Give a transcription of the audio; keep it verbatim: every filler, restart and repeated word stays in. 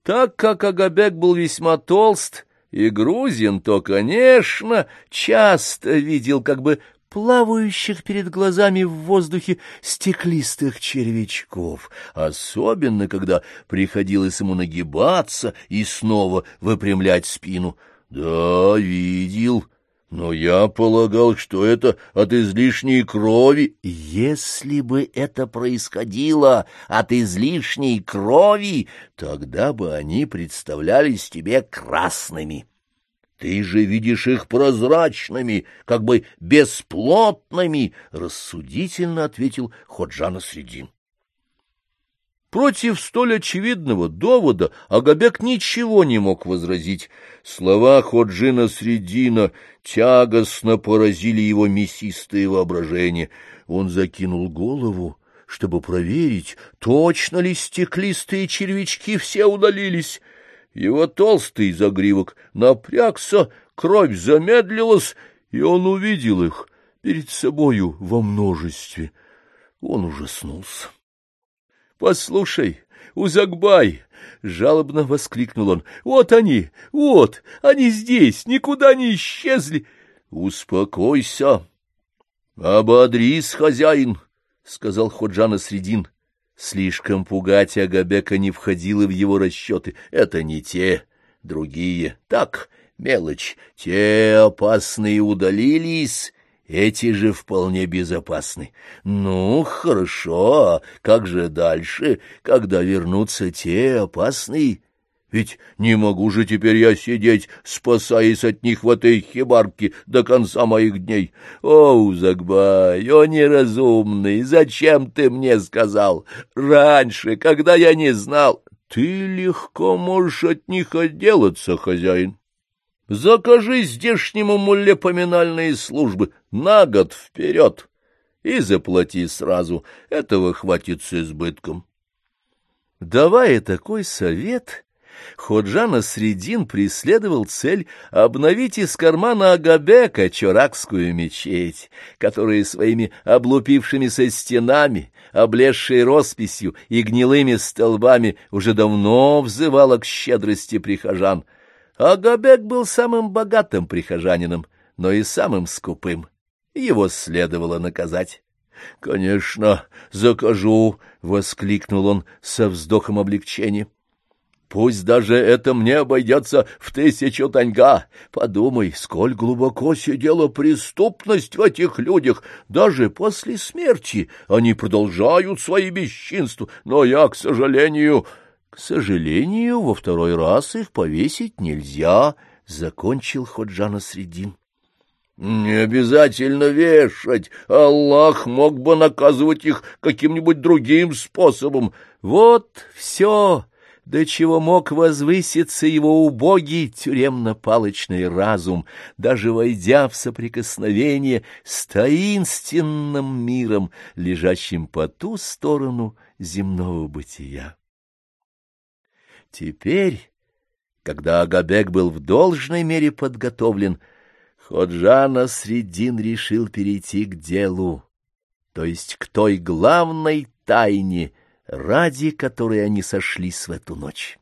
Так как Агабек был весьма толст и грузин, то, конечно, часто видел как бы плавающих перед глазами в воздухе стеклистых червячков, особенно когда приходилось ему нагибаться и снова выпрямлять спину. Да, видел, но я полагал, что это от излишней крови. Если бы это происходило от излишней крови, тогда бы они представлялись тебе красными. Ты же видишь их прозрачными, как бы бесплотными, — рассудительно ответил Ходжа Насреддин. Против столь очевидного довода Агабек ничего не мог возразить. Слова Ходжи Насреддина тягостно поразили его мясистое воображение. Он закинул голову, чтобы проверить, точно ли стеклистые червячки все удалились. Его толстый загривок напрягся, кровь замедлилась, и он увидел их перед собою во множестве. Он ужаснулся. — Послушай, Узакбай! — жалобно воскликнул он. — Вот они, вот, они здесь, никуда не исчезли. — Успокойся, ободрись, хозяин, — сказал Ходжа Насреддин. Слишком пугать Агабека не входило в его расчеты. Это не те, другие. Так, мелочь. Те опасные удалились, эти же вполне безопасны. Ну, хорошо, а как же дальше, когда вернутся те опасные? Ведь не могу же теперь я сидеть, спасаясь от них в этой хибарке до конца моих дней. О, Узакбай, о неразумный, зачем ты мне сказал? Раньше, когда я не знал... Ты легко можешь от них отделаться, хозяин. Закажи здешнему мулле поминальные службы на год вперед и заплати сразу. Этого хватит с избытком. Давая такой совет, Ходжа Насреддин преследовал цель обновить из кармана Агабека чоракскую мечеть, которая своими облупившимися стенами, облезшей росписью и гнилыми столбами уже давно взывала к щедрости прихожан. Агабек был самым богатым прихожанином, но и самым скупым. Его следовало наказать. — Конечно, закажу, — воскликнул он со вздохом облегчения. Пусть даже это мне обойдется в тысячу таньга. Подумай, сколь глубоко сидела преступность в этих людях. Даже после смерти они продолжают свои бесчинства, но я, к сожалению... К сожалению, во второй раз их повесить нельзя, — закончил Ходжа Насреддин. Не обязательно вешать. Аллах мог бы наказывать их каким-нибудь другим способом. Вот все, до чего мог возвыситься его убогий тюремно-палочный разум, даже войдя в соприкосновение с таинственным миром, лежащим по ту сторону земного бытия. Теперь, когда Агабек был в должной мере подготовлен, Ходжа Насреддин решил перейти к делу, то есть к той главной тайне, ради которой они сошлись в эту ночь.